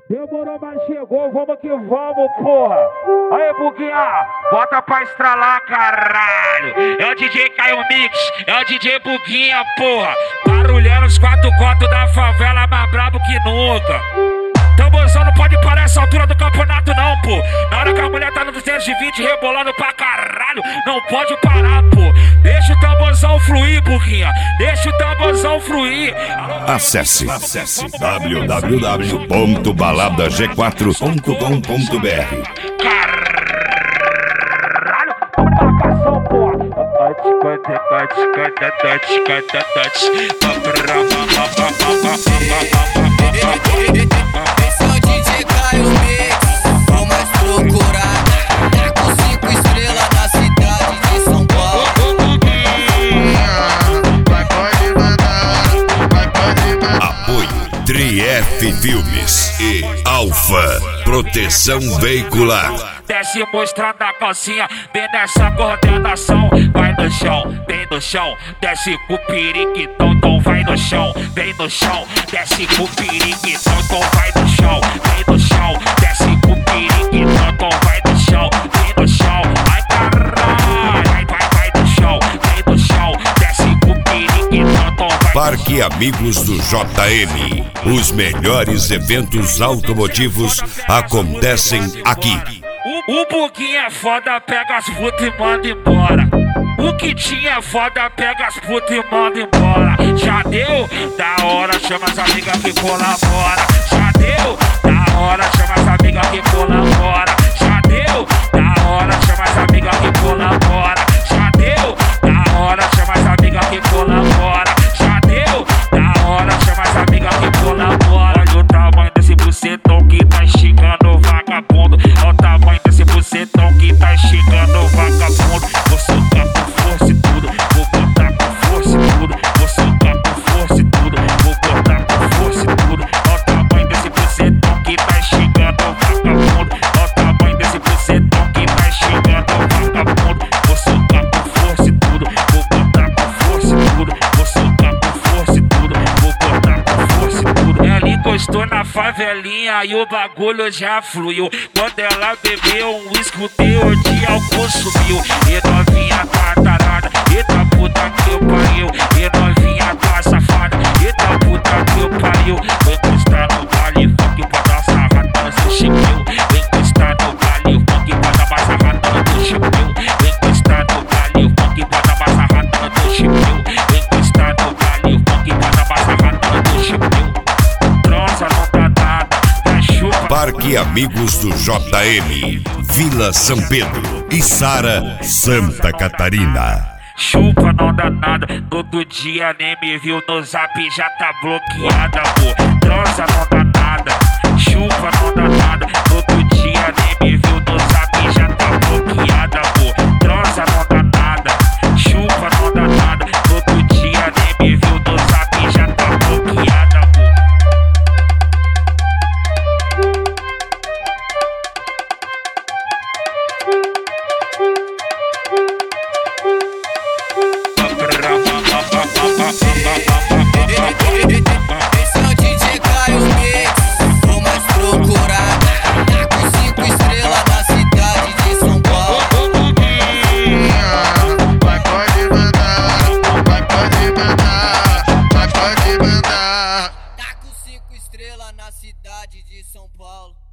Demorou, mas chegou, vamos que vamos, porra. Aí, Buguinha, bota pra estralar, caralho. É o DJ Caio Mix, é o DJ Buguinha, porra. Barulhando os quatro contos da favela, mais brabo que nunca. Tamborzão não pode parar essa altura do campeonato não, pô. Na hora que a mulher tá no 220 rebolando pra caralho, não pode parar, pô. Deixa o tamborzão fluir, Buguinha. Deixa o tamborzão fluir. Acesse www.baladag4.com.br. Caralho, marcação, pô. Esse é o DJ Caio Mix, o mais procurado. Tá com 5 estrelas na cidade de São Paulo. Pode mandar. Apoio Trief Filmes e Alfa Proteção Veicular. Desce mostrando a calcinha, vem nessa coordenação. Vai no chão, vem no chão. Desce com o periquitão, então vai no chão. Vem no chão, desce com o periquitão, então vai no chão. Vem no chão, desce com o periquitão, então vai no chão. Vem no chão, ai caralho. Vai no chão, vem no chão. Desce com o periquitão, então vai no chão. Parque Amigos do JM. Os melhores eventos automotivos acontecem aqui. O Buguinha é foda, pega as putas e manda embora. O Kitinha é foda, pega as putas e manda embora. Já deu? Da hora, chama as amigas que colabora. Já deu? Da hora, chama as amigas que colabora. Já deu? Da hora, chama as amigas que colabora. Já deu? Da hora, chama as amigas que colabora. Já deu? Da hora, chama as amigas que colabora. Olha o tamanho desse bucetão que tá esticando o vagabundo. Olha o tamanho desse bucetão que tá esticando o vagabundo. Vou soltar com força e tudo, vou botar com força e tudo. Vou soltar com força e tudo, vou botar com força e tudo. Olha o tamanho desse bucetão que tá esticando o vagabundo. Olha o tamanho desse bucetão que tá esticando o vagabundo. Vou soltar com força e tudo, vou botar com força e tudo. Vou soltar com força e tudo, vou botar com força e tudo. Ela encostou na favelinha e o bagulho já fluiu. Quando ela bebeu um whisky, o teor de álcool subiu. E novinha tá tarada, eita puta que eu pariu. E novinha tá safada, eita puta que eu pariu. Vou encostar no baile funk pra dar sarrada no seu chipeu. Vou encostar no baile funk pra dar mais sarrada no teu chipeu. Vou encostar no baile funk pra dar mais sarrada no teu chipeu. Vou encostar no baile funk pra dar mais sarrada no teu chipeu. Transa não dá nada, vai chupa. Parque Amigos do JM, Vila São Pedro, Içara, Santa Catarina. Chupa não dá nada, todo dia nem me viu no zap, já tá bloqueada, pô. Transa não dá nada, chupa não dá nada, todo dia nem me viu no zap, já tá bloqueada, pô. Transa não dá nada, chupa não dá nada, todo dia nem me viu no zap, já tá bloqueada, pô. Esse é o DJ Caio Mix, o mais procurado. Tá com 5 estrelas na cidade de São Paulo. Pode mandar. Tá com 5 estrelas na cidade de São Paulo.